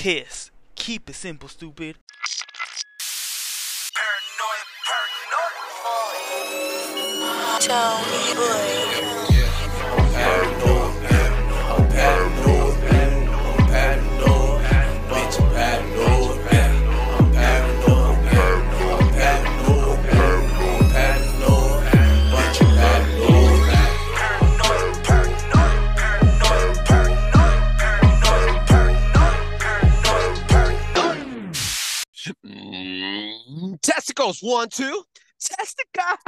Kiss. Keep it simple, stupid. Tell me, boy. I'm paranoid, I'm paranoid, I'm paranoid, bitch, I'm paranoid, I'm paranoid, I'm paranoid, I'm paranoid, bitch, I'm paranoid. Testicles, 1, 2. Testicles.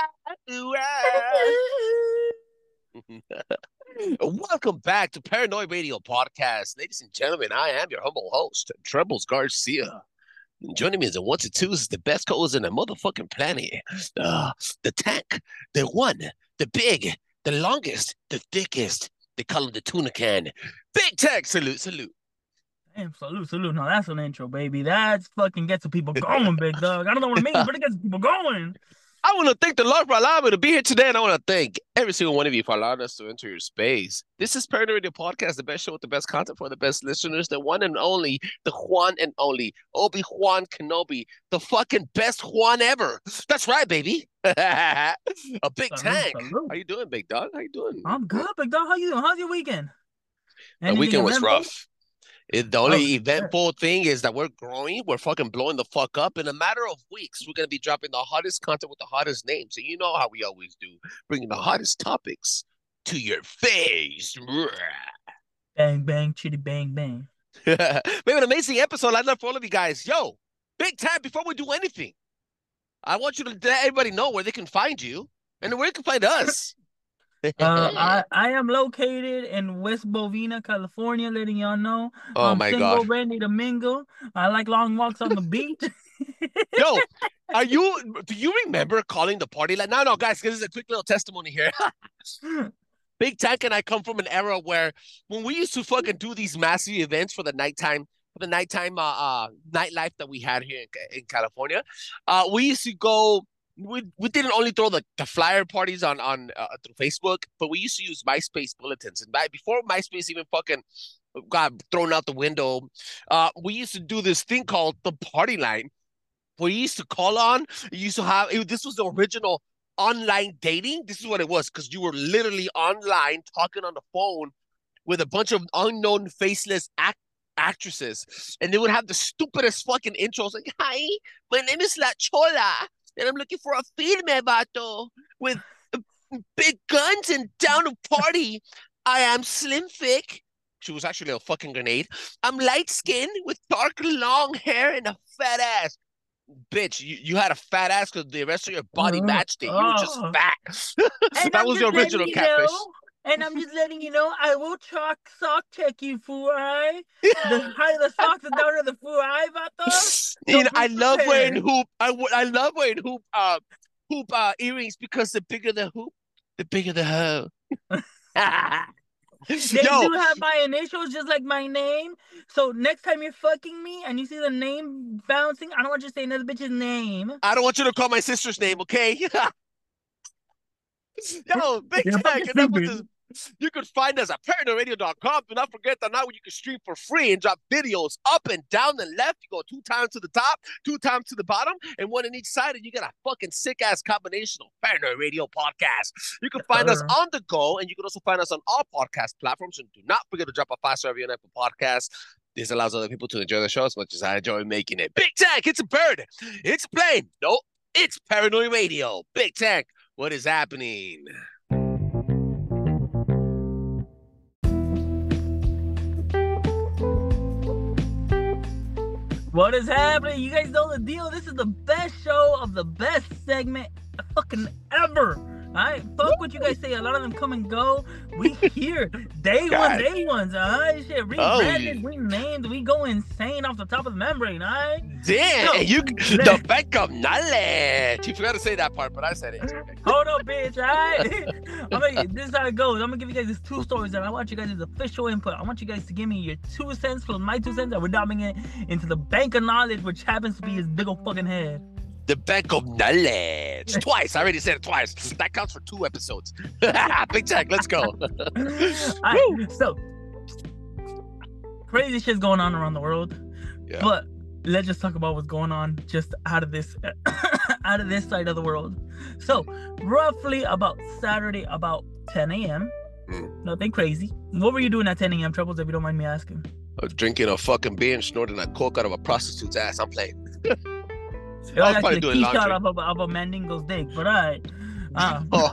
Welcome back to Paranoid Radio Podcast. Ladies and gentlemen, I am your humble host, Trebles Garcia. And joining me as a 1 to 2 is the best co-host in the motherfucking planet. The tank, the one, the big, the longest, the thickest. They call him the tuna can. Big Tank, salute, salute. Damn, salute. No, that's an intro, baby. That fucking gets the people going, big dog. I don't know what it means, but it gets the people going. I want to thank the Lord for allowing me to be here today, and I want to thank every single one of you for allowing us to enter your space. This is Paranoid Radio Podcast, the best show with the best content for the best listeners, the one and only, the Juan and only, Obi-Wan Kenobi, the fucking best Juan ever. That's right, baby. A big tank. Salute. How you doing, big dog? How you doing? I'm good, big dog. How you doing? How's your weekend? The weekend was rough. The only shit. eventful thing is that we're growing. We're fucking blowing the fuck up. In a matter of weeks, we're going to be dropping the hottest content with the hottest names. So you know how we always do, bringing the hottest topics to your face. Bang, bang, chitty, bang, bang. We have an amazing episode lined up for all of you guys. Yo, big time, before we do anything, I want you to let everybody know where they can find you and where they can find us. I am located in West Bovina, California, letting y'all know. Oh I'm my single, God. ready to mingle. I like long walks on the beach. Yo, do you remember calling the party line? No, guys, this is a quick little testimony here. Big Tank and I come from an era where when we used to fucking do these massive events for the nighttime nightlife that we had here in California, we used to go. We didn't only throw the flyer parties on through Facebook, but we used to use MySpace bulletins. And before MySpace even fucking got thrown out the window, we used to do this thing called the party line, where you used to call on. You used to have this was the original online dating. This is what it was, because you were literally online talking on the phone with a bunch of unknown, faceless actresses, and they would have the stupidest fucking intros like, "Hi, my name is La Chola. And I'm looking for a firme vato with big guns and down to party. I am slim thick." She was actually a fucking grenade. "I'm light skinned with dark long hair and a fat ass." Bitch, you had a fat ass because the rest of your body matched it. You were just fat. That was the original catfish. And I'm just letting you know, I will sock check you, fool, alright? The higher the socks, the downer the fool, alright, vato? You know, I love wearing hoop. I love wearing hoop earrings, because the bigger the hoop, the bigger the hoe. They do have my initials just like my name. So next time you're fucking me and you see the name bouncing, I don't want you to say another bitch's name. I don't want you to call my sister's name, okay? Yo, big tank, enough with this. You can find us at paranoidradio.com. Do not forget that now you can stream for free and drop videos up and down and left. You go 2 times to the top, 2 times to the bottom, and one in each side, and you get a fucking sick-ass combination of Paranoid Radio Podcast. You can find us on the go, and you can also find us on all podcast platforms. And do not forget to drop a 5-star review on Apple Podcasts. This allows other people to enjoy the show as much as I enjoy making it. Big Tank, it's a bird. It's a plane. No, it's Paranoid Radio. Big Tank, what is happening? What is happening? You guys know the deal. This is the best show of the best segment fucking ever. Alright, fuck what you guys say. A lot of them come and go. We here. Day ones. Alright, shit. Rebranded, renamed. We go insane off the top of the membrane. Alright. Damn, the bank of knowledge. You forgot to say that part, but I said it. Okay. Hold up, bitch. Alright. This is how it goes. I'm gonna give you guys these 2 stories, and I want you guys' official input. I want you guys to give me your 2 cents plus my 2 cents, and we're dumping it into the bank of knowledge, which happens to be his big old fucking head. The bank of knowledge. Twice. I already said it twice. That counts for 2 episodes. Big Tank, let's go. Alright, so crazy shit's going on around the world. Yeah. But let's just talk about what's going on just out of this out of this side of the world. So roughly about Saturday, about 10 a.m. Nothing crazy. What were you doing at 10 a.m. Troubles, if you don't mind me asking? Drinking a fucking beer and snorting a coke out of a prostitute's ass. I'm playing. I was probably doing laundry. Shot of a mandingo's dick, but alright. Oh.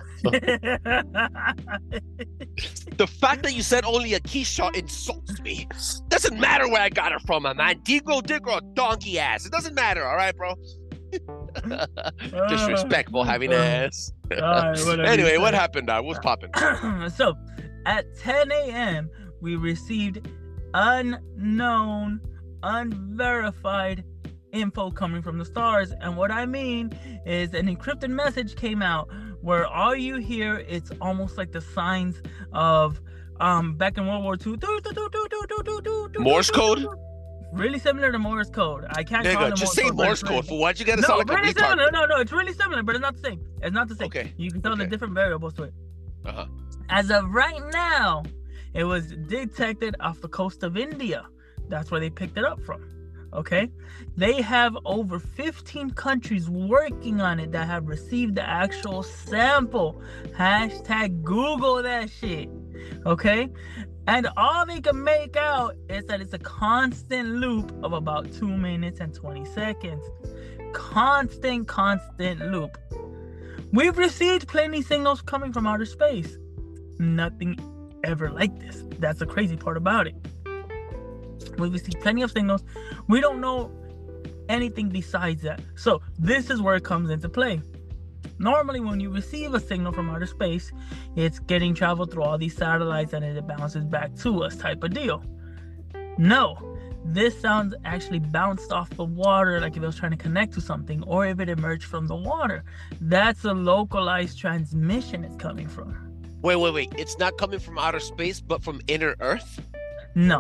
The fact that you said only a key shot insults me. Doesn't matter where I got it from, a mandingo dick or a donkey ass. It doesn't matter, all right, bro? Disrespectful having ass. Anyway, what happened? What's popping? So, at 10 a.m., we received unknown, unverified info coming from the stars. And what I mean is an encrypted message came out where all you hear, it's almost like the signs of back in World War II. Morse code? Really similar to Morse code. I can't call it just say Morse code. For what you gotta sound like really a retard? No, it's really similar, but it's not the same. It's not the same. Okay. You can tell the different variables to it. Uh-huh. As of right now, it was detected off the coast of India. That's where they picked it up from. Okay? They have over 15 countries working on it that have received the actual sample. Hashtag Google that shit. Okay? And all they can make out is that it's a constant loop of about 2 minutes and 20 seconds. Constant loop. We've received plenty signals coming from outer space. Nothing ever like this. That's the crazy part about it. We've received plenty of signals. We don't know anything besides that. So this is where it comes into play. Normally, when you receive a signal from outer space, it's getting traveled through all these satellites and it bounces back to us type of deal. No, this sound actually bounced off the water like if it was trying to connect to something, or if it emerged from the water. That's a localized transmission it's coming from. Wait. It's not coming from outer space, but from inner Earth? No.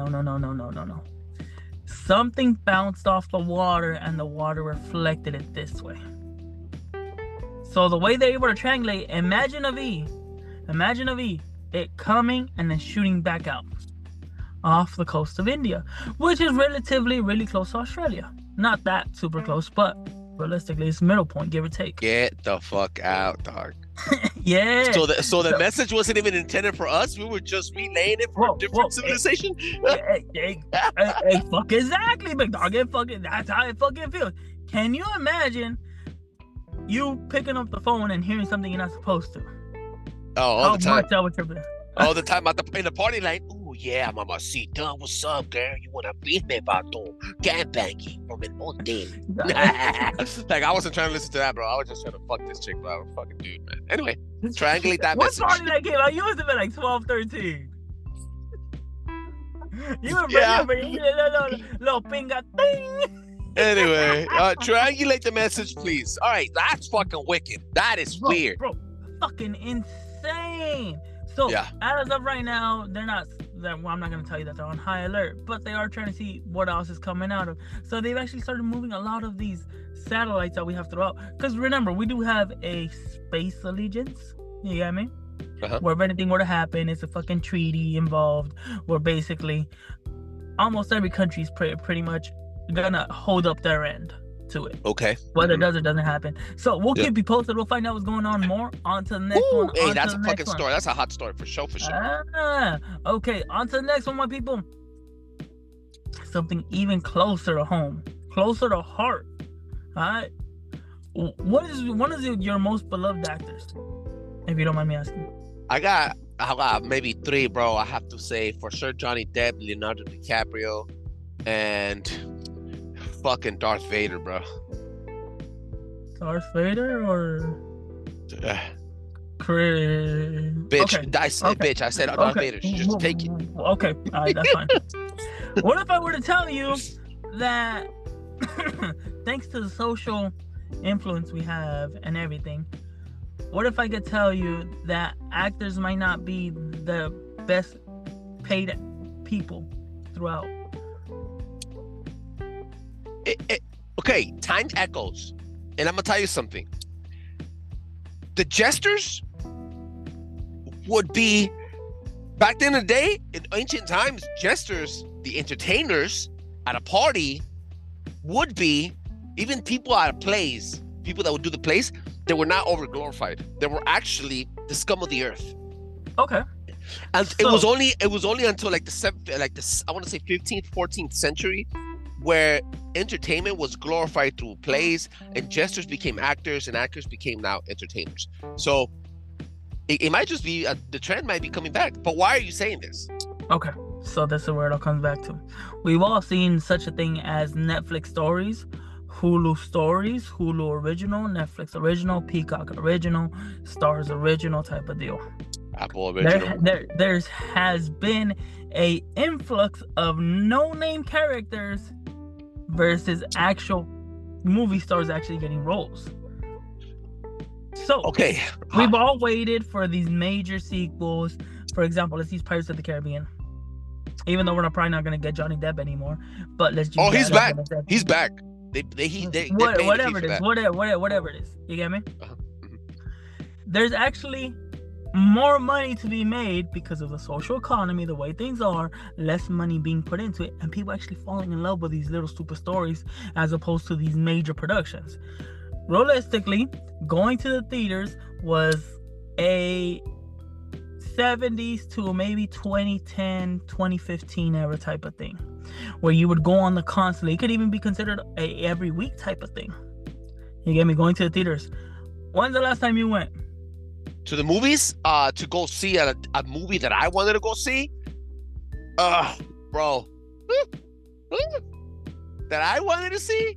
Something bounced off the water and the water reflected it this way. So the way they're able to triangulate, imagine a V, it coming and then shooting back out off the coast of India, which is relatively really close to Australia. Not that super close, but realistically it's middle point, give or take. Get the fuck out, dog. Yeah. So the message wasn't even intended for us. We were just relaying it for a different civilization. Hey, fuck exactly, big dog. That's how it fucking feels. Can you imagine you picking up the phone and hearing something you're not supposed to? Oh, all the time. All the time in the party line. Oh yeah, mamacita, what's up, girl? You wanna beat me, vato? Gangbanging from el monte. Like I wasn't trying to listen to that, bro. I was just trying to fuck this chick, bro. Fucking dude, man. Anyway, triangulate that message. What party that came out? You must have been like 12, 13. You were little pinga ting. Anyway, triangulate the message, please. All right, that's fucking wicked. That is weird. Bro, fucking insane. So, as of right now, I'm not going to tell you that they're on high alert, but they are trying to see what else is coming out of. So, they've actually started moving a lot of these satellites that we have throughout. Because remember, we do have a space allegiance. You get me? Uh-huh. Where if anything were to happen, it's a fucking treaty involved, where basically almost every country is pretty much going to hold up their end to it. Okay. Whether it does or doesn't happen. So we'll keep you posted. We'll find out what's going on more. On to the next one. Hey, that's a fucking story. That's a hot story for sure. Okay, on to the next one, my people. Something even closer to home, closer to heart. All right. What is one of your most beloved actors, if you don't mind me asking? I got maybe 3, bro. I have to say for sure Johnny Depp, Leonardo DiCaprio, and fucking Darth Vader, bro. Darth Vader or Chris? Bitch, okay. Bitch, I said Darth Vader. Just take it. Okay, all right, that's fine. What if I were to tell you that thanks to the social influence we have and everything, what if I could tell you that actors might not be the best paid people throughout? Okay, time echoes. And I'm going to tell you something. The jesters would be, back in the day, in ancient times, jesters the entertainers at a party would be even people at plays, people that would do the plays, they were not over glorified. They were actually the scum of the earth. Okay. And So- it was only until like I want to say 15th, 14th century where entertainment was glorified through plays and jesters became actors and actors became now entertainers. So it might just be the trend might be coming back. But why are you saying this? Okay. So this is where it all comes back to. We've all seen such a thing as Netflix stories, Hulu stories, Hulu original, Netflix original, Peacock original, Stars original type of deal. Apple original. There has been a influx of no-name characters versus actual movie stars actually getting roles. So Okay. we've all waited for these major sequels. For example, let's use Pirates of the Caribbean. Even though we're probably not gonna get Johnny Depp anymore, but let's just Oh, he's back. Whatever He's back. They whatever it is, whatever it is. You get me? Uh-huh. Mhm. There's actually more money to be made because of the social economy, the way things are, less money being put into it, and people actually falling in love with these little super stories as opposed to these major productions. Realistically, going to the theaters was a 70s to maybe 2010, 2015 era type of thing, where you would go on the constantly. It could even be considered a every week type of thing. You get me? Going to the theaters. When's the last time you went? To the movies, to go see a movie that I wanted to go see. Bro. That I wanted to see?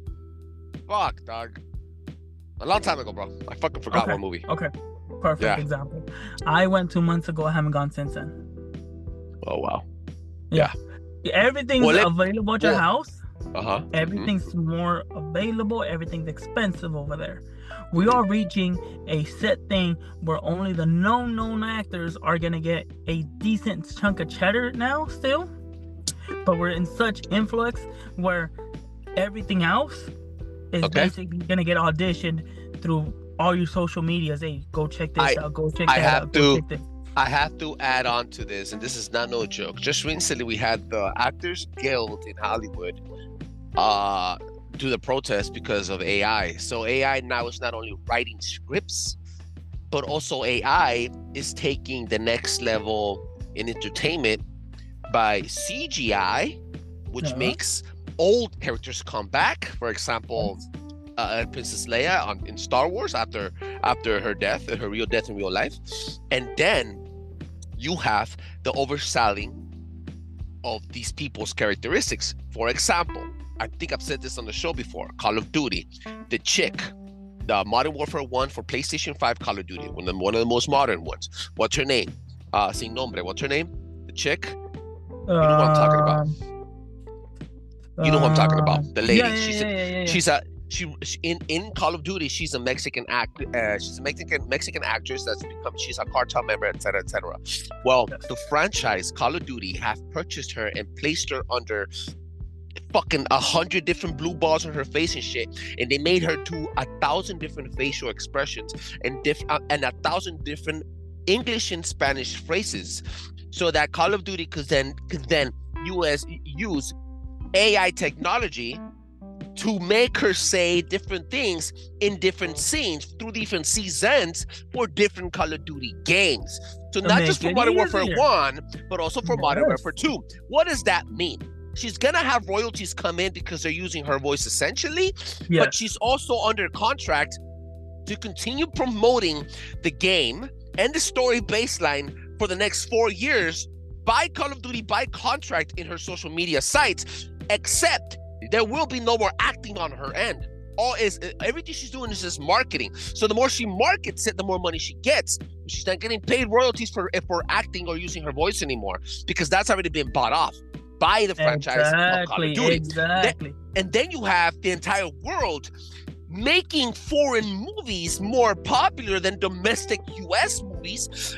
Fuck, dog. A long time ago, bro. I fucking forgot Okay. what movie. Okay, perfect Yeah. example. I went 2 months ago. I haven't gone since then. Oh, wow. Everything's Well, available at your well, house. Uh-huh. Everything's more available. Everything's expensive over there. We are reaching a set thing where only the known actors are gonna get a decent chunk of cheddar now still. But we're in such influx where everything else is Okay. basically gonna get auditioned through all your social medias. Hey, go check this out. Go check I that have out. Go to- check this. I have to add on to this, and this is not no joke. Just recently, we had the Actors Guild in Hollywood do the protest because of AI. So AI now is not only writing scripts, but also AI is taking the next level in entertainment by CGI, which Uh-huh. makes old characters come back. For example, Princess Leia in Star Wars after her death, her real death in real life, and then you have the overselling of these people's characteristics. For example, I think I've said this on the show before. Call of Duty, the chick, the Modern Warfare 1 for PlayStation 5 Call of Duty, one of the most modern ones. What's her name? Sin nombre. What's her name? The chick. You know what I'm talking about. You know who I'm talking about. The lady. Yeah. She in Call of Duty, she's a Mexican she's a Mexican actress she's a cartel member, etc. Well, Yes. the franchise Call of Duty have purchased her and placed her under fucking 100 different blue balls on her face and shit, and they made her do 1,000 different facial expressions and 1,000 different English and Spanish phrases, so that Call of Duty could then use AI technology to make her say different things in different scenes through different seasons for different Call of Duty games. So To not make just for it Modern Warfare easier. 1, but also for Modern Yes. Warfare 2. What does that mean? She's gonna have royalties come in because they're using her voice essentially, Yeah. but she's also under contract to continue promoting the game and the story baseline for the next 4 years by Call of Duty by contract in her social media sites, except there will be no more acting on her end. Everything she's doing is just marketing. So the more she markets it, the more money she gets. She's not getting paid royalties for acting or using her voice anymore, because that's already been bought off by the franchise of Call of Duty. Exactly. And then you have the entire world making foreign movies more popular than domestic US movies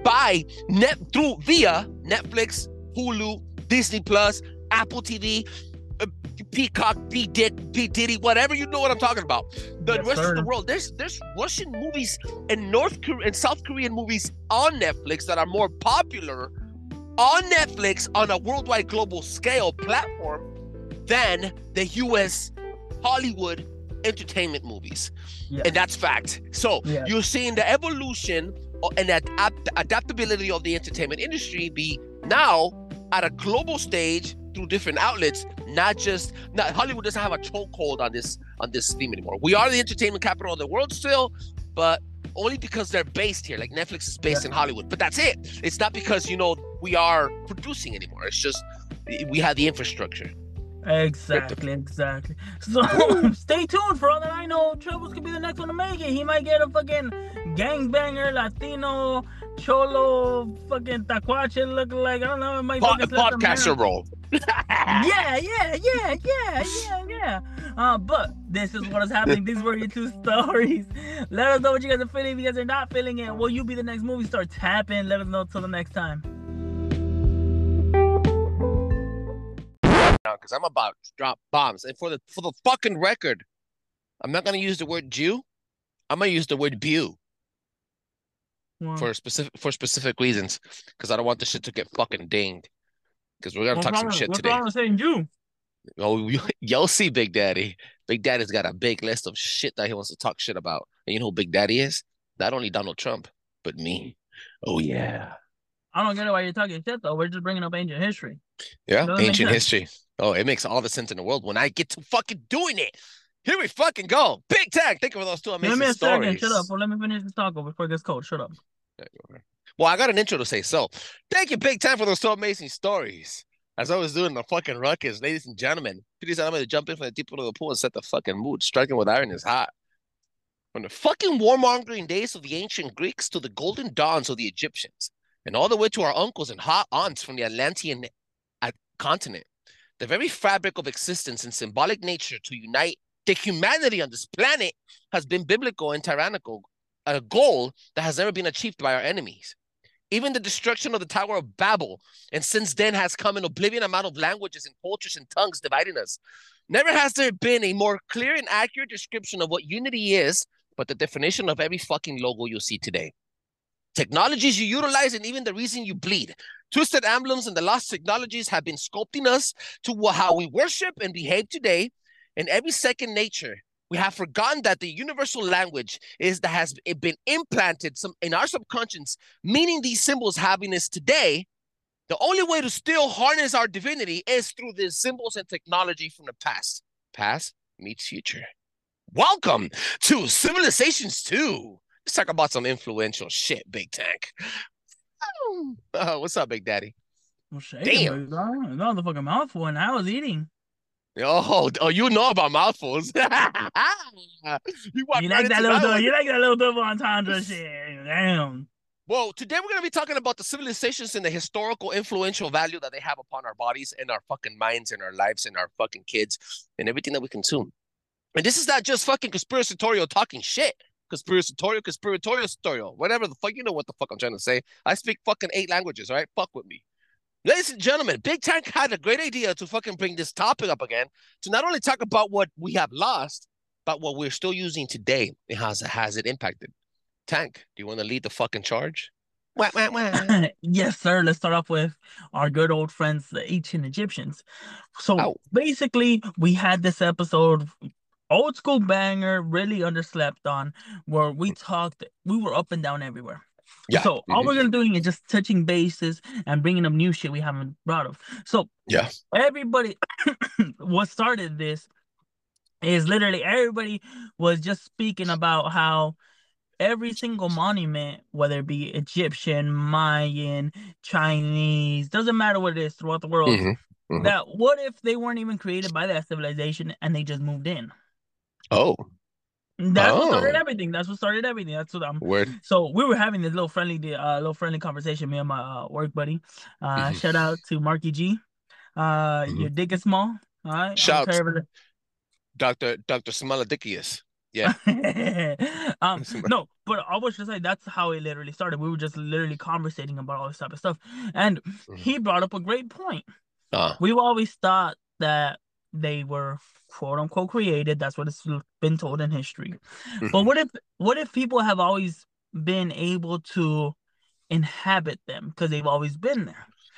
via Netflix, Hulu, Disney Plus, Apple TV, Peacock, P Diddy, whatever, you know what I'm talking about. The Yes, rest sir. of the world, there's Russian movies and North Korean and South Korean movies on Netflix that are more popular on Netflix on a worldwide global scale platform than the US Hollywood entertainment movies. Yeah. And that's fact. So Yeah. you're seeing the evolution and adaptability of the entertainment industry be now at a global stage through different outlets. Not Hollywood doesn't have a chokehold on this theme anymore. We are the entertainment capital of the world still, but only because they're based here. Like Netflix is based in Hollywood, but that's it. It's not because we are producing anymore. It's just we have the infrastructure. Exactly. So stay tuned. For all that I know, Troubles could be the next one to make it. He might get a fucking gangbanger Latino cholo fucking tacuache look like, I don't know, it might Podcaster role. Yeah. But this is what is happening. These were your 2 stories. Let us know what you guys are feeling. If you guys are not feeling it, will you be the next movie star? Tap in. Let us know till the next time. Because I'm about to drop bombs. And for the fucking record, I'm not gonna use the word Jew. I'm gonna use the word Bew. Wow. For specific reasons. Because I don't want this shit to get fucking dinged. Because we're gonna talk some shit today. What's wrong with saying Jew? Oh, you'll see, Big Daddy. Big Daddy's got a big list of shit that he wants to talk shit about. And you know who Big Daddy is? Not only Donald Trump, but me. Oh yeah. I don't get it why you're talking shit though. We're just bringing up ancient history. Yeah, Doesn't make ancient sense. history. Oh, it makes all the sense in the world when I get to fucking doing it. Here we fucking go. Big Tag. Thank you for those 2 amazing Give me a stories. second. Shut up. Well, let me finish this taco before it gets cold. Shut up. Well, I got an intro to say. So, thank you, Big Time, for those 2 amazing stories. As I was doing the fucking ruckus, ladies and gentlemen, please allow me to jump in from the deep end of the pool and set the fucking mood. Striking with iron is hot. From the fucking warmongering days of the ancient Greeks to the golden dawns of the Egyptians, and all the way to our uncles and hot aunts from the Atlantean continent, the very fabric of existence and symbolic nature to unite the humanity on this planet has been biblical and tyrannical, a goal that has never been achieved by our enemies. Even the destruction of the Tower of Babel, and since then has come an oblivion amount of languages and cultures and tongues dividing us. Never has there been a more clear and accurate description of what unity is, but the definition of every fucking logo you see today. Technologies you utilize and even the reason you bleed. Twisted emblems and the lost technologies have been sculpting us to how we worship and behave today. In every second nature, we have forgotten that the universal language that has been implanted in our subconscious, meaning these symbols having us today. The only way to still harness our divinity is through the symbols and technology from the past. Past meets future. Welcome to Civilizations 2. Let's talk about some influential shit, Big Tank. What's up, Big Daddy? Well, shit. Damn. That was a fucking mouthful, and I was eating. Oh, you know about mouthfuls. You like that little double entendre shit. Damn. Well, today we're going to be talking about the civilizations and the historical influential value that they have upon our bodies and our fucking minds and our lives and our fucking kids and everything that we consume. And this is not just fucking conspiratorial talking shit. Conspiratorial, whatever the fuck, you know what the fuck I'm trying to say. I speak fucking 8 languages, all right? Fuck with me. Ladies and gentlemen, Big Tank had a great idea to fucking bring this topic up again, to not only talk about what we have lost, but what we're still using today and how has it impacted. Tank, do you want to lead the fucking charge? Wah, wah, wah. Yes, sir. Let's start off with our good old friends, the ancient Egyptians. So basically, we had this episode, old school banger, really underslept on, where we were up and down everywhere. Yeah. So all we're gonna doing is just touching bases and bringing up new shit we haven't brought up. So yeah, everybody, what started this is literally everybody was just speaking about how every single monument, whether it be Egyptian, Mayan, Chinese, doesn't matter what it is throughout the world, that what if they weren't even created by that civilization and they just moved in? Oh. That's what started everything. That's what I'm. Word. So we were having this little friendly conversation, me and my work buddy. Shout out to Marky G. Your dick is small. All right. Shout out Dr. Smaladickius. Yeah. No, but I was just like, that's how it literally started. We were just literally conversating about all this type of stuff, and he brought up a great point. We've always thought that they were quote unquote created. That's what it's been told in history. But what if people have always been able to inhabit them because they've always been there?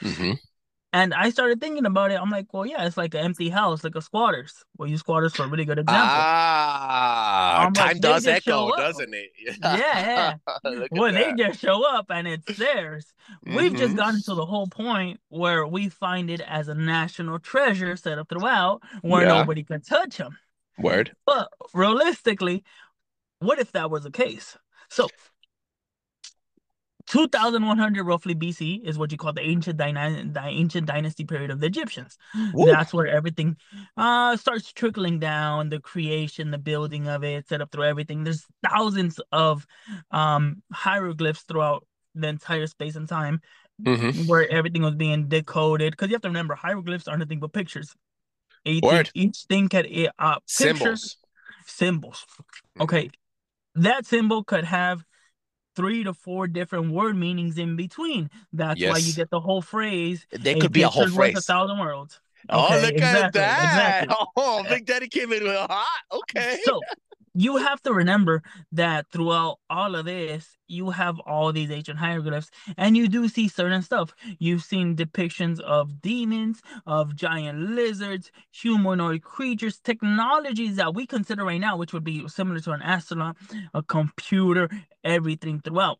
Mm-hmm. And I started thinking about it. I'm like, well, yeah, it's like an empty house, like a squatters. We'll use squatters for a really good example. I'm like, Time they does just show echo, up. doesn't it? Yeah. Look at Well, they that. just show up and it's theirs. We've just Mm-hmm. gotten to the whole point where we find it as a national treasure set up throughout where Yeah. nobody can touch them. Word. But realistically, what if that was the case? So 2100 roughly BC is what you call the ancient dynasty period of the Egyptians. Woo. That's where everything starts trickling down, the creation, the building of it, set up through everything. There's thousands of hieroglyphs throughout the entire space and time Mm-hmm. where everything was being decoded. Because you have to remember, hieroglyphs are nothing but pictures. Word. Each thing could pictures, symbols. Okay, that symbol could have 3 to 4 different word meanings in between. That's why you Yes. get the whole phrase. There could be a whole picture's worth phrase. 1,000 words. Oh, Okay, look at exactly, that. exactly. Oh, Big Daddy came in with hot. Okay. So you have to remember that throughout all of this, you have all these ancient hieroglyphs, and you do see certain stuff. You've seen depictions of demons, of giant lizards, humanoid creatures, technologies that we consider right now, which would be similar to an astronaut, a computer, everything throughout.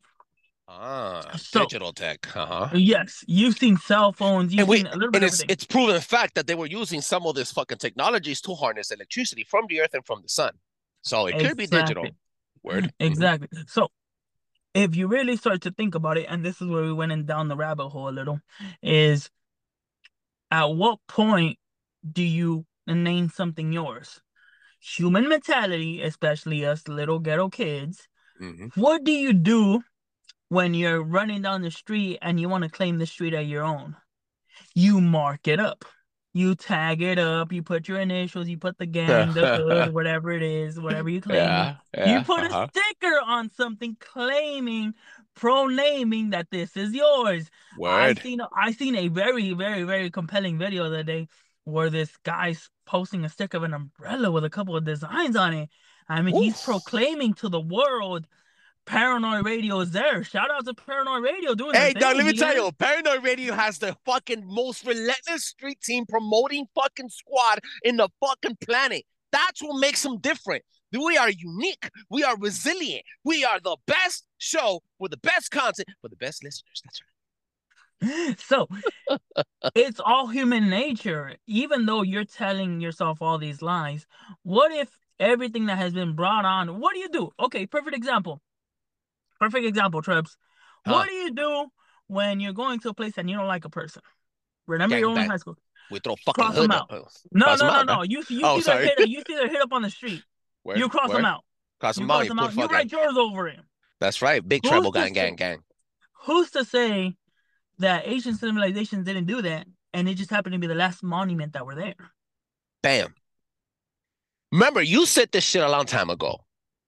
So, Digital tech. Uh-huh. yes, you've seen cell phones, you've And seen a little bit and of everything. it's proven fact that they were using some of this fucking technologies to harness electricity from the earth and from the sun. So it could be digital. Exactly. Word. Exactly. So if you really start to think about it, and this is where we went in down the rabbit hole a little, is at what point do you name something yours? Human mentality, especially us little ghetto kids, Mm-hmm. what do you do when you're running down the street and you want to claim the street as your own? You mark it up. You tag it up. You put your initials. You put the gang, the hood, whatever it is, whatever you claim. Yeah. You put a sticker on something claiming, pro-naming that this is yours. Word. I seen a very, very, very compelling video the other day where this guy's posting a sticker of an umbrella with a couple of designs on it. I mean, he's Oof. proclaiming to the world, Paranoid Radio is there. Shout out to Paranoid Radio doing their Hey, thing. Doug, let me you tell know? you, Paranoid Radio has the fucking most relentless street team promoting fucking squad in the fucking planet. That's what makes them different. We are unique. We are resilient. We are the best show with the best content for the best listeners. That's right. So it's all human nature. Even though you're telling yourself all these lies, what if everything that has been brought on, what do you do? Okay, perfect example. Perfect example, Trebs. What do you do when you're going to a place and you don't like a person? Remember your own Gangbang. high school. We throw fucking Cross them hood out. up. No, Cross no, them no, out, no. man. You see Oh, their sorry. hit. You see their hit up on the street. Word, You cross them word. out. Cross You them out. cross You them put out. You fucking. write yours over it. That's right. Big Who's treble, to gang, say- gang, gang. Who's to say that ancient civilizations didn't do that, and it just happened to be the last monument that were there? Bam. Remember, you said this shit a long time ago.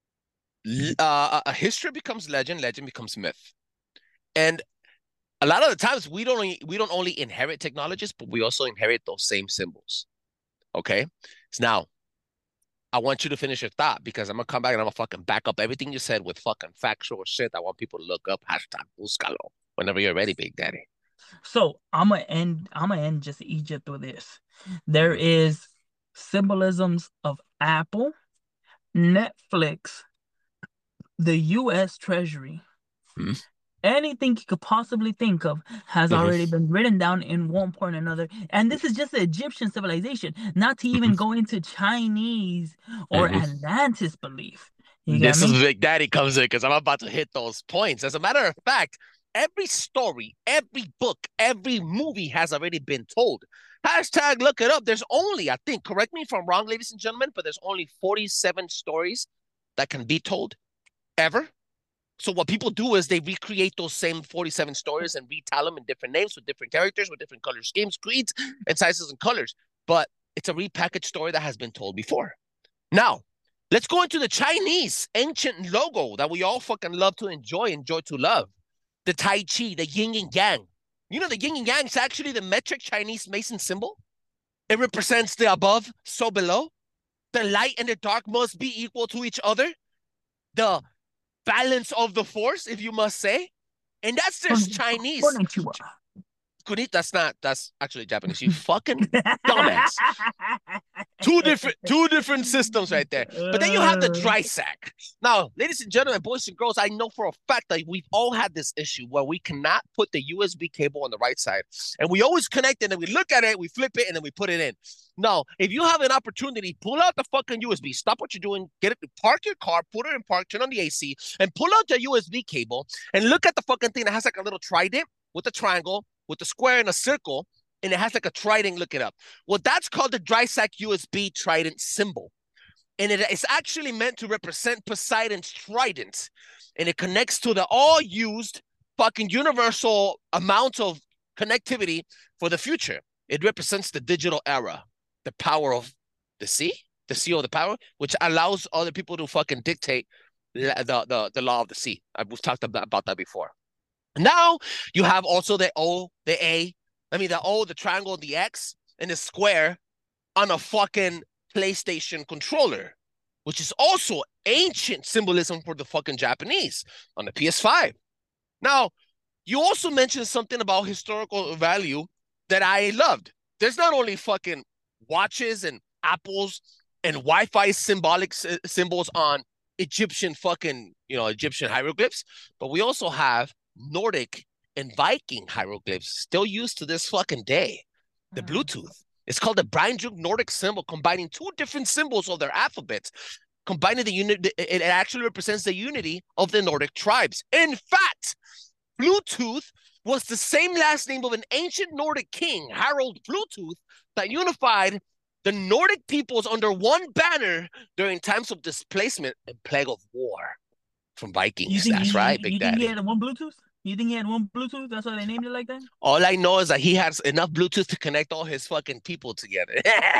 History becomes legend, legend becomes myth. And a lot of the times we don't only inherit technologies, but we also inherit those same symbols. Okay? So now, I want you to finish your thought because I'm gonna come back and I'm gonna fucking back up everything you said with fucking factual shit. I want people to look up #Buscalo whenever you're ready, Big Daddy. So I'm gonna end just Egypt with this. There is symbolisms of Apple, Netflix, the U.S. Treasury. Hmm. Anything you could possibly think of has already been written down in one point or another. And this is just the Egyptian civilization, not to even go into Chinese or Atlantis belief. You get This me? is Big Daddy comes in because I'm about to hit those points. As a matter of fact, every story, every book, every movie has already been told. # look it up. There's only, I think, correct me if I'm wrong, ladies and gentlemen, but there's only 47 stories that can be told ever. So what people do is they recreate those same 47 stories and retell them in different names with different characters, with different color schemes, creeds, and sizes and colors. But it's a repackaged story that has been told before. Now, let's go into the Chinese ancient logo that we all fucking love to enjoy to love. The Tai Chi, the yin and yang. You know, the yin and yang is actually the metric Chinese Mason symbol. It represents the above, so below. The light and the dark must be equal to each other. The balance of the force, if you must say. And that's just Chinese. Kunit, that's actually Japanese. You fucking dumbass. Two different systems right there. But then you have the dry sack. Now, ladies and gentlemen, boys and girls, I know for a fact that we've all had this issue where we cannot put the USB cable on the right side. And we always connect it and we look at it, we flip it, and then we put it in. No, if you have an opportunity, pull out the fucking USB, stop what you're doing, get it, park your car, put it in park, turn on the AC, and pull out the USB cable and look at the fucking thing that has like a little trident with a triangle, with a square and a circle, and it has like a trident. Look it up. Well, that's called the dry sack USB trident symbol. And it is actually meant to represent Poseidon's trident. And it connects to the all-used fucking universal amount of connectivity for the future. It represents the digital era, the power of the sea of the power, which allows other people to fucking dictate the law of the sea. We've talked about that before. Now you have also the O, the A, the O, the triangle, the X, and the square on a fucking PlayStation controller, which is also ancient symbolism for the fucking Japanese on the PS5. Now, you also mentioned something about historical value that I loved. There's not only fucking watches and apples and Wi-Fi symbolic symbols on Egyptian hieroglyphs, but we also have Nordic and Viking hieroglyphs still used to this fucking day. The Bluetooth. It's called the Brindjuk Nordic symbol, combining two different symbols of their alphabets. Combining the unit, it actually represents the unity of the Nordic tribes. In fact, Bluetooth was the same last name of an ancient Nordic king, Harald Bluetooth, that unified the Nordic peoples under one banner during times of displacement and plague of war from Vikings. That's right, Big Daddy. You think he had one Bluetooth? You think he had one Bluetooth? That's why they named it like that? All I know is that he has enough Bluetooth to connect all his fucking people together.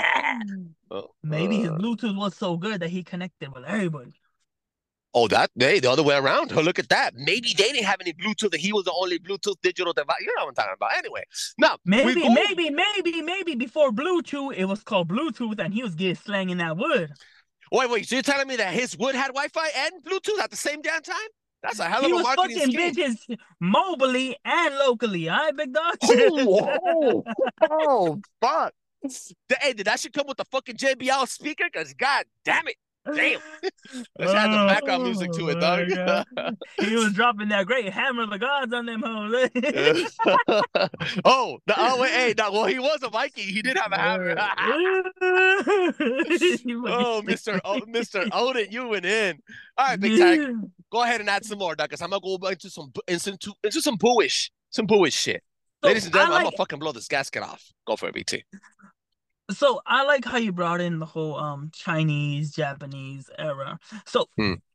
Maybe his Bluetooth was so good that he connected with everybody. Oh, the other way around. Oh, look at that. Maybe they didn't have any Bluetooth and he was the only Bluetooth digital device. You know what I'm talking about. Anyway, now maybe before Bluetooth, it was called Bluetooth and he was getting slanging that wood. Wait, so you're telling me that his wood had Wi-Fi and Bluetooth at the same damn time? That's a hell of a marketing scheme. He was fucking bitches mobily and locally. All right, big dog? Oh, fuck. Hey, did that shit come with the fucking JBL speaker? Because god damn it. Damn. Let's add the background music to it, dog. He was dropping that great Hammer of the Gods on them hoes. Well, he was a Viking. He did have a hammer. Mr. Odin, you went in. All right, Big Tag. Go ahead and add some more, dog, because I'm gonna go into some booish shit. So ladies and gentlemen, I'm gonna fucking blow this gasket off. Go for it, BT. So I like how you brought in the whole Chinese, Japanese era. So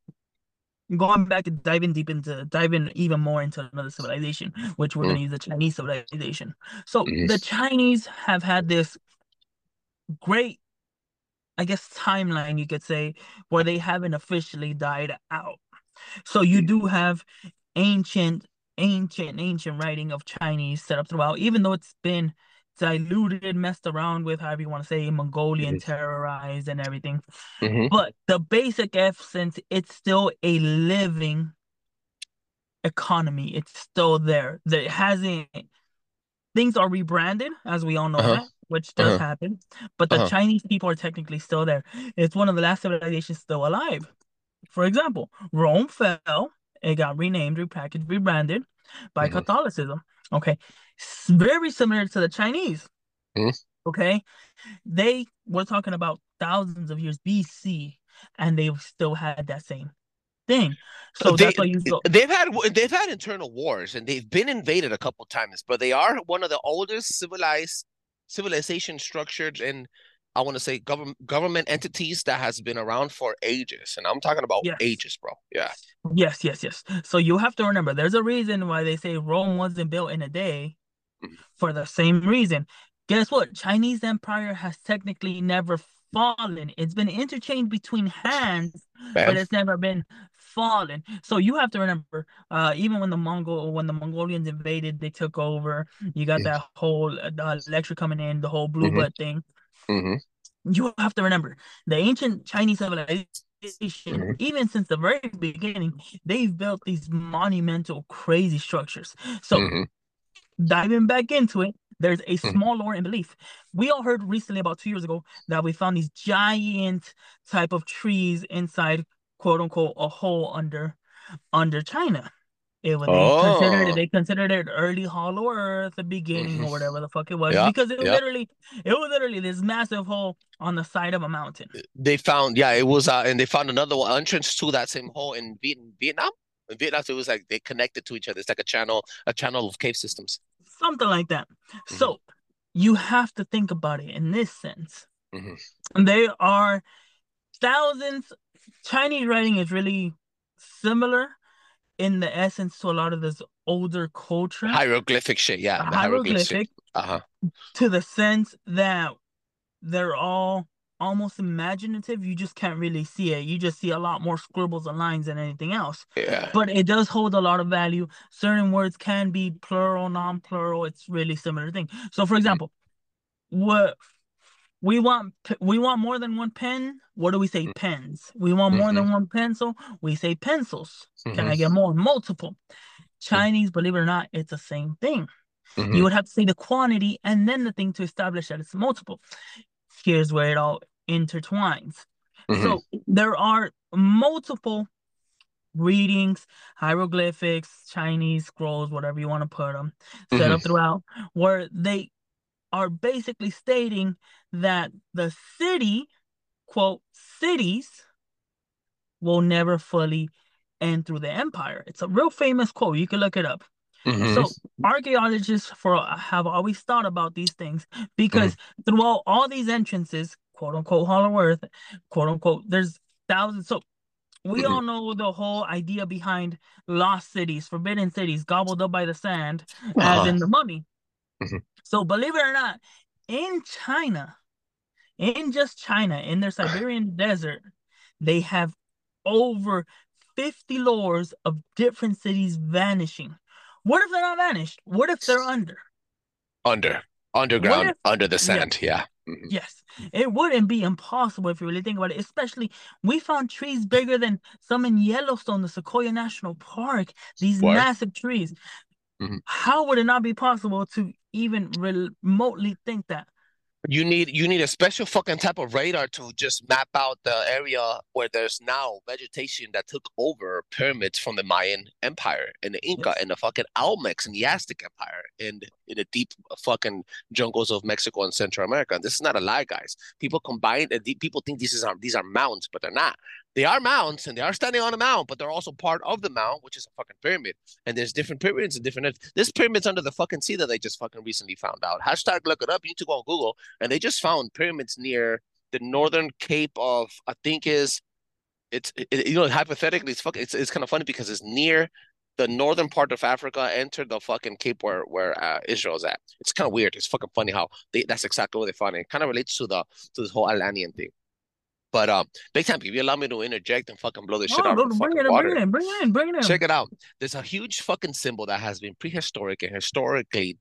going back and diving even more into another civilization, which we're gonna use the Chinese civilization. So the Chinese have had this great, I guess, timeline, you could say, where they haven't officially died out. So you do have ancient writing of Chinese set up throughout, even though it's been diluted, messed around with, however you want to say, Mongolian terrorized and everything. But the basic essence, it's still a living economy. It's still there. There hasn't, things are rebranded, as we all know that, which does happen. But the Chinese people are technically still there. It's one of the last civilizations still alive. For example, Rome fell, it got renamed, repackaged, rebranded by Catholicism. Okay. Very similar to the Chinese. Okay. They were talking about thousands of years BC, and they still had that same thing. So that's why they've had internal wars and they've been invaded a couple times, but they are one of the oldest civilization structured and I want to say government entities that has been around for ages. And I'm talking about ages, bro. Yeah. Yes. So you have to remember, there's a reason why they say Rome wasn't built in a day for the same reason. Guess what? Chinese Empire has technically never fallen. It's been interchanged between hands, but it's never been fallen. So you have to remember, even when the Mongolians invaded, they took over. You got that whole lecture coming in, the whole blue blood thing. You have to remember the ancient Chinese civilization, even since the very beginning, they've built these monumental, crazy structures. So diving back into it, there's a Mhm. small lore and belief. We all heard recently, about 2 years ago, that we found these giant type of trees inside, quote unquote, a hole under China. Oh. They considered it early Hollow Earth, the beginning, Hmm. or whatever the fuck it was, Yeah. because Yeah. it was literally this massive hole on the side of a mountain. They found, yeah, it was, and they found another one, entrance to that same hole in Vietnam. In Vietnam, so it was like they connected to each other. It's like a channel of cave systems. Something like that. Hmm. So you have to think about it in this sense. Hmm. There are thousands. Chinese writing is really similar in the essence to a lot of this older culture, Hieroglyphic shit, yeah, the hieroglyph shit. hieroglyphic, Uh-huh. to the sense that they're all almost imaginative. You just can't really see it. You just see a lot more scribbles and lines than anything else. Yeah. But it does hold a lot of value. Certain words can be plural, non-plural. It's really similar thing. So, for example, what we want more than one pen. What do we say? Pens. We want more Mm-hmm. than one pencil. We say pencils. Can Mm-hmm. I get more? Multiple. Chinese, believe it or not, it's the same thing. Mm-hmm. You would have to say the quantity and then the thing to establish that it's multiple. Here's where it all intertwines. Mm-hmm. So there are multiple readings, hieroglyphics, Chinese scrolls, whatever you want to put them, set up throughout, where they are basically stating that the city, quote, cities will never fully end through the empire. It's a real famous quote. You can look it up. Mm-hmm. So archaeologists have always thought about these things because throughout all these entrances, quote unquote, Hollow Earth, quote unquote, there's thousands. So we all know the whole idea behind lost cities, forbidden cities, gobbled up by the sand, as Uh-huh. in the mummy. Mhm. So believe it or not, in China, in just China, in their Siberian desert, they have over 50 lores of different cities vanishing. What if they're not vanished? What if they're under? What Underground, if, under the yes, sand, yeah. Mhm. yes, it wouldn't be impossible if you really think about it. Especially, we found trees bigger than some in Yellowstone, the Sequoia National Park, these Word. massive trees. Mhm. How would it not be possible to even remotely think that? You need a special fucking type of radar to just map out the area where there's now vegetation that took over pyramids from the Mayan Empire and the Inca Yes. and the fucking Olmecs and the Aztec Empire and in the deep fucking jungles of Mexico and Central America. And this is not a lie, guys. People combine people think these are mounds, but they're not. They are mounds and they are standing on a mound, but they're also part of the mound, which is a fucking pyramid. And there's different pyramids and different. This pyramid's under the fucking sea that they just fucking recently found out. Hashtag look it up. You need to go on Google. And they just found pyramids near the northern cape of, I think hypothetically it's kind of funny because it's near the northern part of Africa, enter the fucking cape where Israel's at. It's kind of weird. It's fucking funny how that's exactly what they found. It kind of relates to this whole Atlantean thing. But big time, if you allow me to interject and fucking blow this shit Oh, out of the bring fucking it in, bring water. it in, bring it in, bring it in. Check it out. There's a huge fucking symbol that has been prehistoric and historically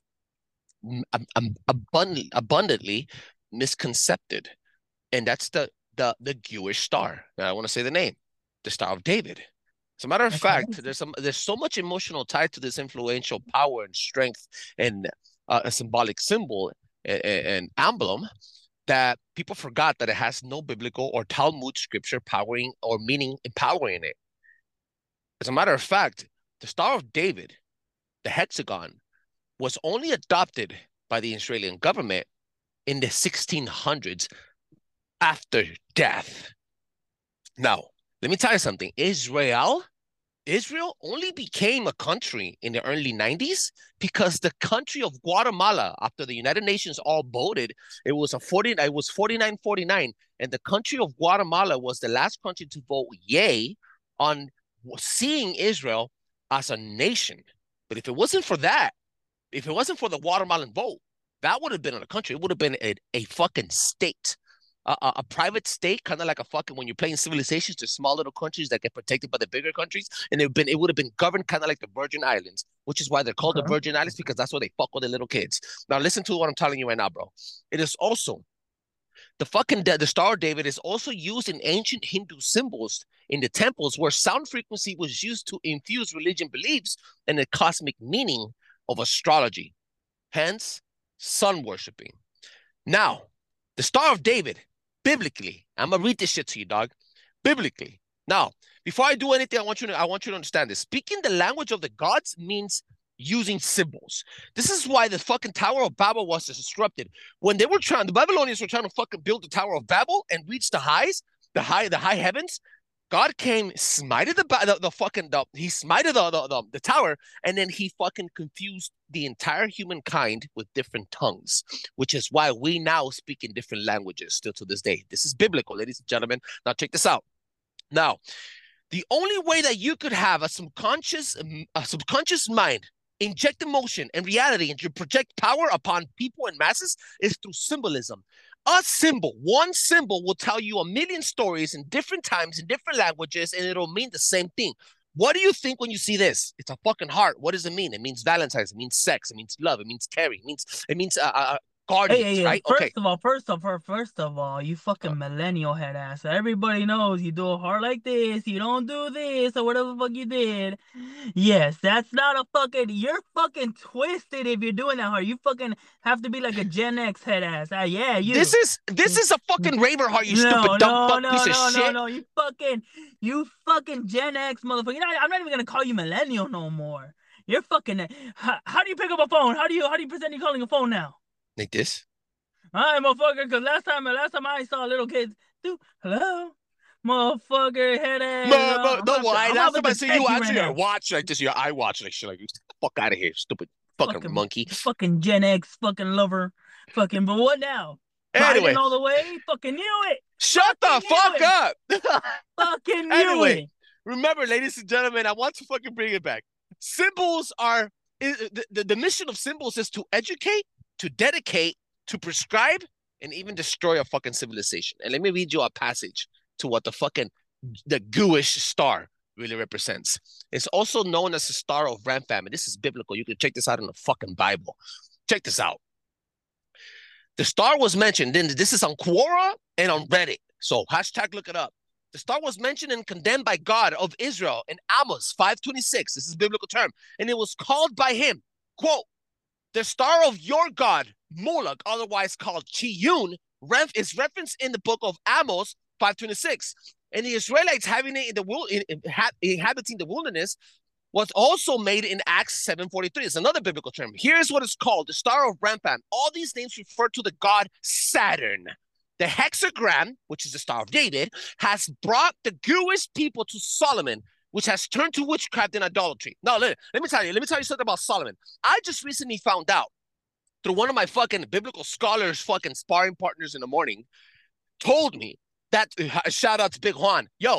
abundantly misconcepted, and that's the Jewish star. Now I want to say the name, the Star of David. As a matter of fact, there's so much emotional tied to this influential power and strength and a symbolic symbol and emblem that people forgot that it has no biblical or Talmud scripture powering or meaning empowering it. As a matter of fact, the Star of David, the hexagon, was only adopted by the Israeli government in the 1600s after death. Now, let me tell you something. Israel only became a country in the early 90s because the country of Guatemala, after the United Nations all voted, it was 49-49, and the country of Guatemala was the last country to vote yay on seeing Israel as a nation. But if it wasn't for that, if it wasn't for the Guatemalan vote, that would have been a country. It would have been a fucking state. A private state, kind of like a fucking when you're playing civilizations to small little countries that get protected by the bigger countries, and it would have been governed kind of like the Virgin Islands, which is why they're called the Virgin Islands, because that's where they fuck with the little kids. Now listen to what I'm telling you right now, bro. It is also the Star of David is also used in ancient Hindu symbols in the temples where sound frequency was used to infuse religion beliefs and a cosmic meaning of astrology, hence sun worshiping. Now, the Star of David, biblically, I'm gonna read this shit to you, dog. Biblically. Now, before I do anything, I want you to understand this. Speaking the language of the gods means using symbols. This is why the fucking Tower of Babel was disrupted. When the Babylonians were trying to fucking build the Tower of Babel and reach the high heavens, God came, smited he smited the tower, and then he fucking confused the entire humankind with different tongues, which is why we now speak in different languages still to this day. This is biblical, ladies and gentlemen. Now check this out. Now, the only way that you could have a subconscious mind inject emotion and reality and to project power upon people and masses is through symbolism. A symbol, one symbol will tell you a million stories in different times, in different languages, and it'll mean the same thing. What do you think when you see this? It's a fucking heart. What does it mean? It means Valentine's. It means sex. It means love. It means caring. It means guardians, right? First of all, you fucking millennial head ass. Everybody knows you do a heart like this, you don't do this, or whatever the fuck you did. Yes, that's not a fucking. You're fucking twisted if you're doing that heart. You fucking have to be like a Gen X head ass. Yeah, you. This is a fucking raver heart. You stupid dumb fuck piece of shit. No, you fucking Gen X motherfucker. I'm not even gonna call you millennial no more. You're fucking. How do you pick up a phone? How do you pretend you're calling a phone now? Like this? All right, motherfucker, because last time I saw little kids do hello, motherfucker, head ass. Last time I see you answer your watch like this, your iWatch, like shit, like you fuck out of here, stupid fucking monkey. Fucking Gen X, fucking lover, fucking, but what now? Anyway. All the way, fucking knew it. Shut the fuck up. Fucking knew it. Remember, ladies and gentlemen, I want to fucking bring it back. Symbols are, the mission of symbols is to educate, to dedicate, to prescribe, and even destroy a fucking civilization. And let me read you a passage to what the Jewish star really represents. It's also known as the Star of Rampham. This is biblical. You can check this out in the fucking Bible. Check this out. The star was mentioned, then this is on Quora and on Reddit. So hashtag look it up. The star was mentioned and condemned by God of Israel in Amos 5:26. This is a biblical term. And it was called by him, quote, the star of your God, Moloch, otherwise called Chiyun, is referenced in the book of Amos 5:26. And the Israelites inhabiting the wilderness was also made in Acts 7:43. It's another biblical term. Here's what it's called, the Star of Rampham. All these names refer to the god Saturn. The hexagram, which is the Star of David, has brought the Jewish people to Solomon, which has turned to witchcraft and idolatry. Now, let me tell you something about Solomon. I just recently found out through one of my fucking biblical scholars, fucking sparring partners in the morning, told me that, shout out to Big Juan, yo,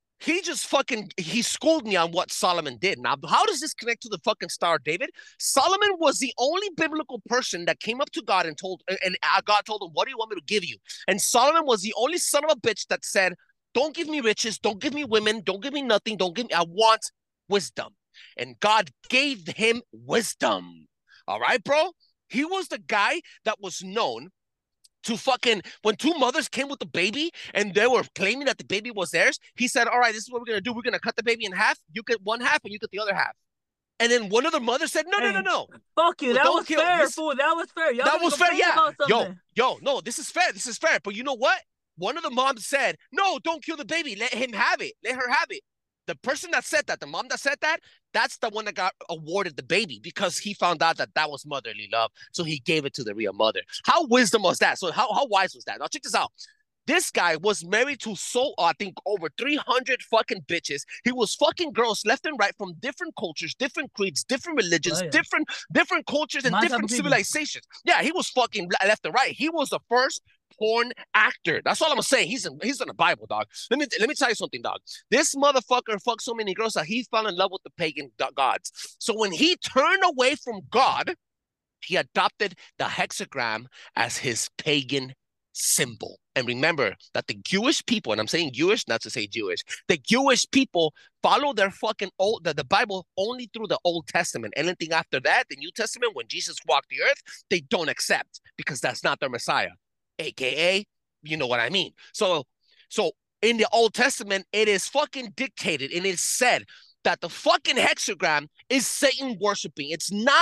he schooled me on what Solomon did. Now, how does this connect to the fucking Star of David? Solomon was the only biblical person that came up to God and God told him, what do you want me to give you? And Solomon was the only son of a bitch that said, don't give me riches, don't give me women, don't give me nothing, I want wisdom. And God gave him wisdom. All right, bro? He was the guy that was known to fucking, when two mothers came with the baby and they were claiming that the baby was theirs, he said, all right, this is what we're going to do. We're going to cut the baby in half. You get one half and you get the other half. And then one of the mothers said, no. Fuck you. That was fair, fool. That was fair. That was fair, yeah. No, this is fair. But you know what? One of the moms said, no, don't kill the baby. Let him have it. Let her have it. The person that said that, the mom that said that, that's the one that got awarded the baby because he found out that was motherly love. So he gave it to the real mother. How wisdom was that? So how wise was that? Now check this out. This guy was married to I think over 300 fucking bitches. He was fucking girls left and right from different cultures, different creeds, different religions, different cultures and different civilizations. Yeah, he was fucking left and right. He was the first porn actor. That's all I'm saying. He's in the Bible, dog. Let me tell you something, dog. This motherfucker fucked so many girls that he fell in love with the pagan gods. So when he turned away from God, he adopted the hexagram as his pagan symbol. And remember that the Jewish people, and I'm saying Jewish, not to say Jewish, the Jewish people follow their fucking the Bible only through the Old Testament. Anything after that, the New Testament, when Jesus walked the earth, they don't accept because that's not their Messiah. AKA, you know what I mean. So in the Old Testament, it is fucking dictated and it's said that the fucking hexagram is Satan worshiping. It's not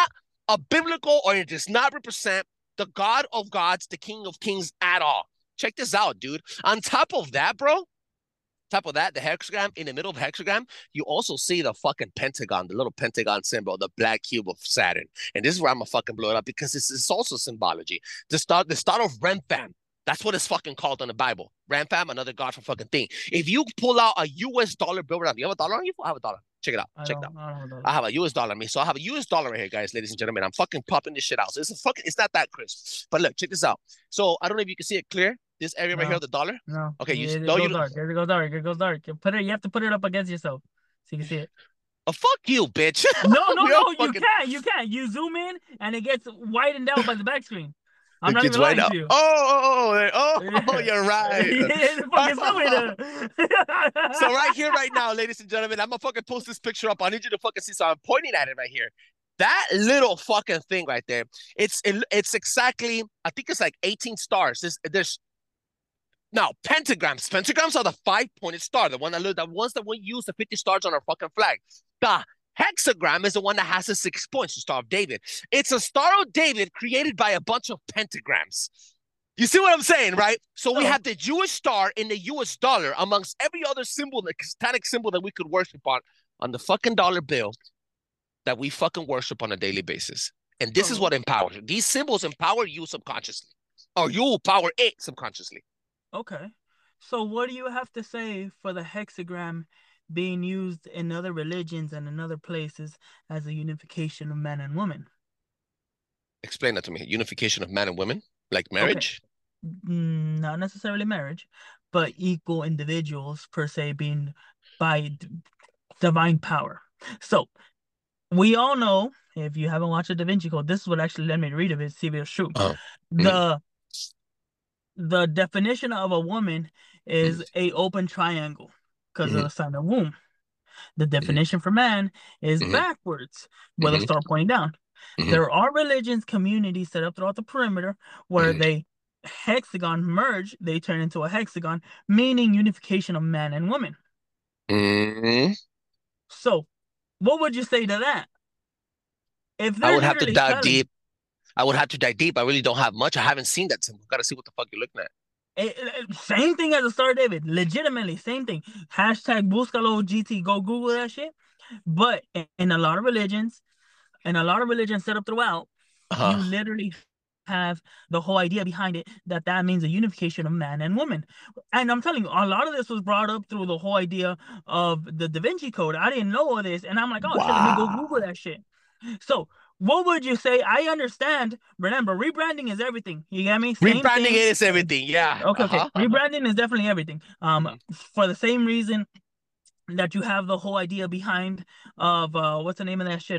a biblical, or it does not represent the God of gods, the King of kings at all. Check this out, dude. On top of that, bro, top of that, the hexagram, in the middle of the hexagram, you also see the fucking pentagon, the little pentagon symbol, the black cube of Saturn. And this is where I'm gonna fucking blow it up, because this is also symbology. The start of Remphan. That's what it's fucking called in the Bible. Remphan, another god for fucking thing. If you pull out a US dollar bill right now, you have a dollar on you? I have a dollar. Check it out. Check it out. I have a US dollar on me. So I have a US dollar right here, guys, ladies and gentlemen. I'm fucking popping this shit out. So it's not that crisp. But look, check this out. So I don't know if you can see it clear. This area right here, the dollar. No. Okay, it goes dark. It goes dark. It goes dark. You have to put it up against yourself so you can see it. Oh, fuck you, bitch. No, you can't. You zoom in and it gets widened out by the back screen. I'm not even lying to you. Oh, you're right. So right here, right now, ladies and gentlemen, I'm gonna fucking post this picture up. I need you to fucking see. So I'm pointing at it right here. That little fucking thing right there. It's exactly, I think it's like 18 stars. There's now pentagrams. Pentagrams are the 5-pointed star. The ones that we use the 50 stars on our fucking flag. The hexagram is the one that has the 6 points, the Star of David. It's a Star of David created by a bunch of pentagrams. You see what I'm saying, right? So we have the Jewish star in the US dollar amongst every other symbol, the satanic symbol that we could worship on the fucking dollar bill that we fucking worship on a daily basis. And this is what empowers. These symbols empower you subconsciously, or you will power it subconsciously. Okay. So what do you have to say for the hexagram being used in other religions and in other places as a unification of man and woman? Explain that to me. Unification of man and women? Like marriage? Okay. Not necessarily marriage, but equal individuals per se, being by divine power. So we all know, if you haven't watched the Da Vinci Code, this is what actually led me to read of it, see if it's true. The definition of a woman is a open triangle because of the sign of womb. The definition for man is backwards, with a star pointing down. There are religions, communities set up throughout the perimeter where they hexagon merge, they turn into a hexagon, meaning unification of man and woman. So, what would you say to that? If I would have to dive deep. I would have to dive deep. I really don't have much. I haven't seen that symbol. Got to see what the fuck you're looking at. Same thing as a Star of David. Legitimately, same thing. Hashtag Buscalo GT. Go Google that shit. But in a lot of religions, set up throughout, you literally have the whole idea behind it that means a unification of man and woman. And I'm telling you, a lot of this was brought up through the whole idea of the Da Vinci Code. I didn't know all this, and I'm like, oh, shit, let me go Google that shit. So, what would you say? I understand. Remember, rebranding is everything. You get me? Rebranding is everything. Yeah. Okay. Rebranding is definitely everything. For the same reason that you have the whole idea behind of what's the name of that shit?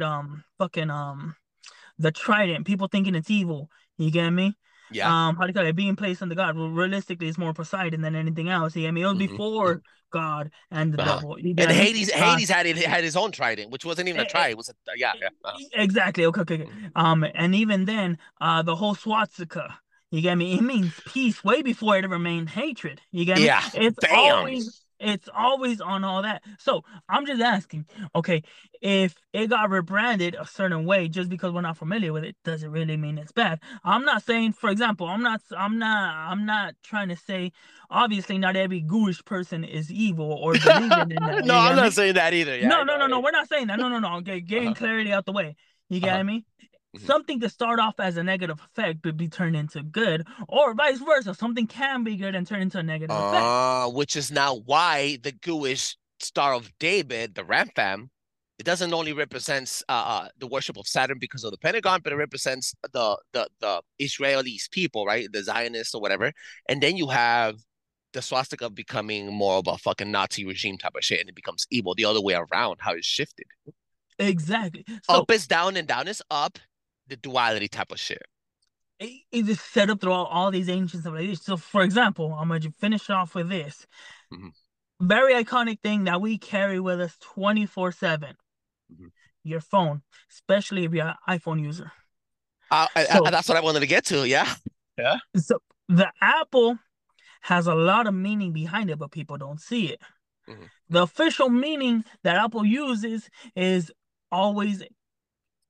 The trident. People thinking it's evil. You get me? Yeah. How do you call it? Being placed under God. Well, realistically, it's more Poseidon than anything else. You get me? It was before God and the devil. And Hades had his own trident, which wasn't even a trident. It was exactly. Okay. And even then, the whole swastika. You get me? It means peace way before it ever meant hatred. You get me? Yeah. It's always on all that. So I'm just asking, okay, if it got rebranded a certain way just because we're not familiar with it, does it really mean it's bad? I'm not saying, for example, I'm not trying to say, obviously not every ghoulish person is evil or believing in that. No, I'm not saying that either. Yeah, no, we're not saying that. No. Okay, getting clarity out the way. You get me? Something to start off as a negative effect but be turned into good, or vice versa. Something can be good and turn into a negative effect. Which is now why the Jewish Star of David, the Remphan, it doesn't only represents the worship of Saturn because of the Pentagon, but it represents the Israelis people, right? The Zionists or whatever. And then you have the swastika becoming more of a fucking Nazi regime type of shit, and it becomes evil the other way around, how it's shifted. Exactly. So, up is down and down is up. The duality type of shit. It is set up throughout all these ancient civilizations. So, for example, I'm going to finish off with this. Very iconic thing that we carry with us 24/7. Your phone, especially if you're an iPhone user. That's what I wanted to get to, yeah. So, the Apple has a lot of meaning behind it, but people don't see it. The official meaning that Apple uses is always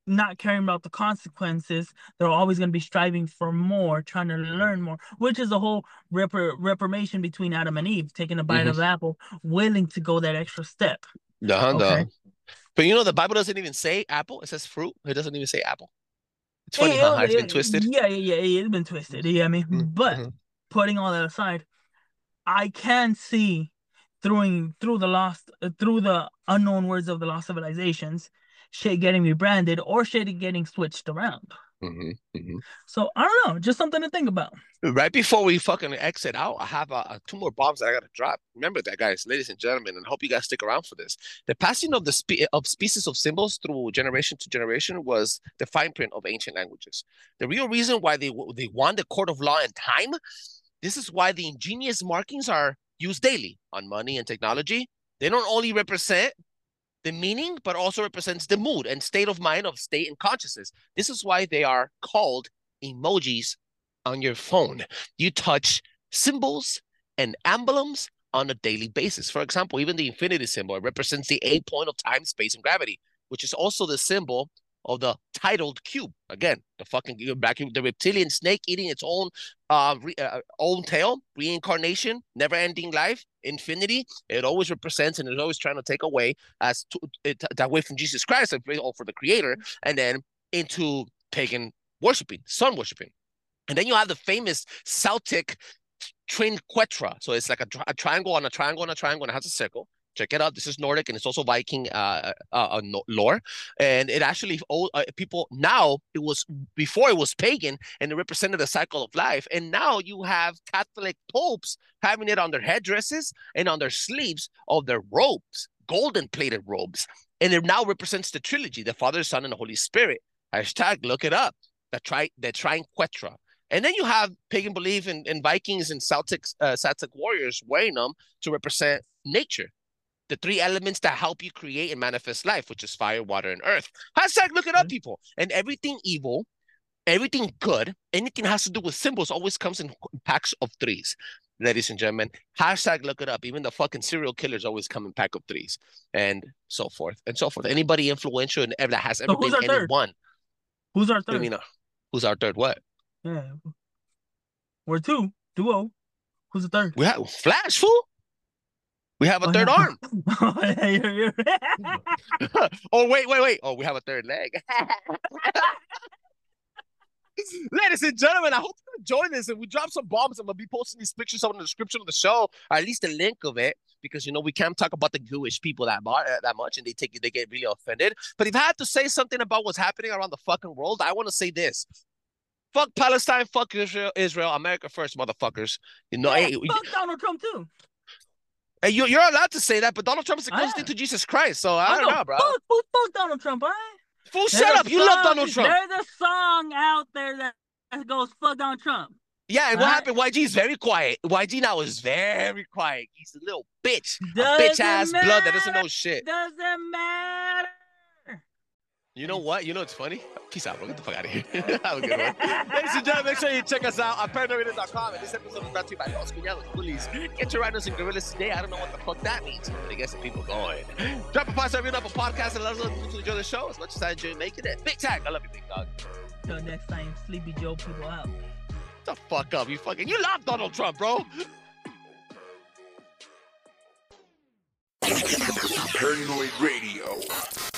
not caring about the consequences. They're always going to be striving for more, trying to learn more, which is a whole reformation between Adam and Eve, taking a bite of the apple, willing to go that extra step. Okay. But you know, the Bible doesn't even say apple. It says fruit. It doesn't even say apple. It's funny how it's been twisted. Yeah, it's been twisted. Yeah, I mean, but putting all that aside, I can see through the unknown words of the lost civilizations, shit getting rebranded or shit getting switched around. So I don't know, just something to think about. Right before we fucking exit out, I have 2 more bombs that I gotta drop. Remember that, guys, ladies and gentlemen, and I hope you guys stick around for this. The passing of the species of symbols through generation to generation was the fine print of ancient languages. The real reason why they won the court of law and time. This is why the ingenious markings are used daily on money and technology. They don't only represent the meaning, but also represents the mood and state of mind of state and consciousness. This is why they are called emojis on your phone. You touch symbols and emblems on a daily basis. For example, even the infinity symbol represents the 8 point of time, space, and gravity, which is also the symbol of the titled cube. Again, the reptilian snake eating its own tail, reincarnation, never-ending life, infinity. It always represents and is always trying to take away away from Jesus Christ or for the Creator, and then into pagan worshiping, sun worshiping. And then you have the famous Celtic trinquetra. So it's like a triangle on a triangle on a triangle, and it has a circle. Check it out. This is Nordic, and it's also Viking lore. And it actually, people now, before it was pagan, and it represented the cycle of life. And now you have Catholic popes having it on their headdresses and on their sleeves of their robes, golden plated robes. And it now represents the trilogy, the Father, Son, and the Holy Spirit. Hashtag, look it up. The trinquetra. And then you have pagan belief in Vikings and Celtic warriors wearing them to represent nature. The 3 elements that help you create and manifest life, which is fire, water, and earth. Hashtag, look it up, people. And everything evil, everything good, anything has to do with symbols always comes in packs of 3s, ladies and gentlemen. Hashtag, look it up. Even the fucking serial killers always come in pack of 3s, and so forth and so forth. Anybody influential and that has ever been anyone. Who's our third? I mean, who's our third? What? Yeah, we're 2 duo. Who's the third? We have Flash, fool. We have a third arm. Oh, wait. Oh, we have a third leg. Ladies and gentlemen, I hope you enjoy this. If we drop some bombs, I'm going to be posting these pictures up in the description of the show, or at least a link of it, because, you know, we can't talk about the Jewish people that much, and they get really offended. But if I had to say something about what's happening around the fucking world, I want to say this. Fuck Palestine, fuck Israel, America first, motherfuckers. You know, fuck Donald Trump, too. Hey, you're allowed to say that, but Donald Trump is the closest thing to Jesus Christ, so I don't know, bro. Fuck Donald Trump, all right? Fool, shut up. You love Donald Trump. There's a song out there that goes, fuck Donald Trump. Yeah, and what happened? YG is very quiet. YG now is very quiet. He's a little bitch. A bitch-ass blood that doesn't know shit. Doesn't matter. You know what? You know what's funny? Peace out, bro. Get the fuck out of here. Have a good one. Ladies and gentlemen, make sure you check us out on ParanorMedia.com. And this episode is brought to you by Los Cuñados Bullies. Get your rhinos and gorillas today. I don't know what the fuck that means, but I guess the people going. Drop a 5-star review up a podcast and let us know if you enjoy the show as much as I enjoy making it. Big tag. I love you, big dog. Till next time, Sleepy Joe people out. The fuck up, you love Donald Trump, bro. Paranoid Radio.